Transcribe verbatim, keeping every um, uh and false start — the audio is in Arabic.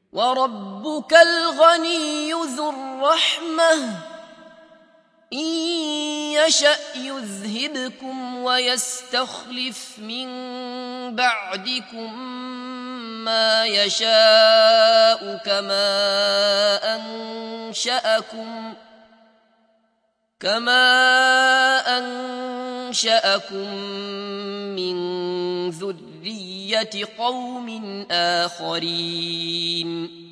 وربك الغني ذو الرحمة إن يشأ يذهبكم ويستخلف من بعدكم ما يشاء كما أنشأكم كما أنشأكم من ذرية قوم آخرين